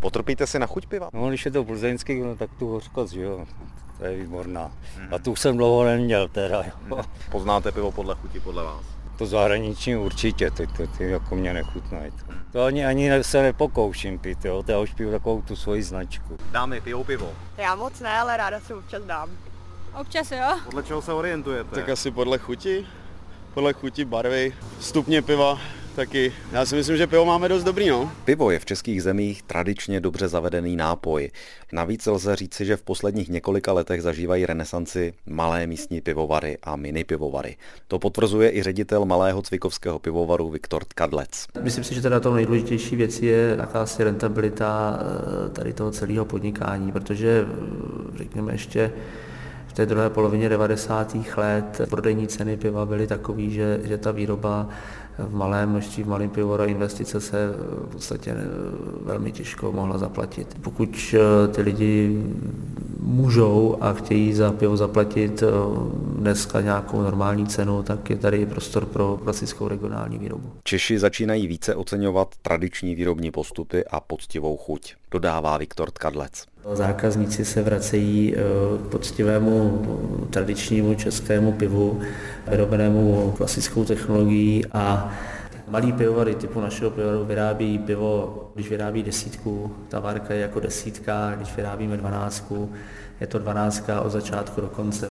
Potrpíte si na chuť piva? No, když je to plzeňský, no, tak tu hořkost, jo, to je výborná. A tu jsem dlouho neměl teda, jo. Poznáte pivo podle chuti, podle vás? To zahraniční určitě, ty jako mě nechutnají. To ani se nepokouším pít, jo, to já už piju takovou tu svoji značku. Dámy, pijou pivo? Já moc ne, ale ráda si občas dám. Občas jo. Podle čeho se orientujete? Tak asi podle chuti, barvy, stupně piva taky. Já si myslím, že pivo máme dost dobrý, no. Pivo je v českých zemích tradičně dobře zavedený nápoj. Navíc lze říci, že v posledních několika letech zažívají renesanci malé místní pivovary a mini pivovary. To potvrzuje i ředitel malého cvikovského pivovaru Viktor Tkadlec. Myslím si, že teda to nejdůležitější věc je jakási rentabilita tady toho celého podnikání, protože řekněme ještě v té druhé polovině 90. let prodejní ceny piva byly takový, že ta výroba v malém množství, v malém pivovaru investice se v podstatě velmi těžko mohla zaplatit. Pokud ty lidi můžou a chtějí za pivo zaplatit dneska nějakou normální cenu, tak je tady prostor pro klasickou regionální výrobu. Češi začínají více oceňovat tradiční výrobní postupy a poctivou chuť, dodává Viktor Tkadlec. Zákazníci se vracejí k poctivému tradičnímu českému pivu, vyrobenému klasickou technologií a malý pivovary typu našeho pivovaru vyrábí pivo, když vyrábí 10, ta várka je jako 10, když vyrábíme 12, je to 12 od začátku do konce.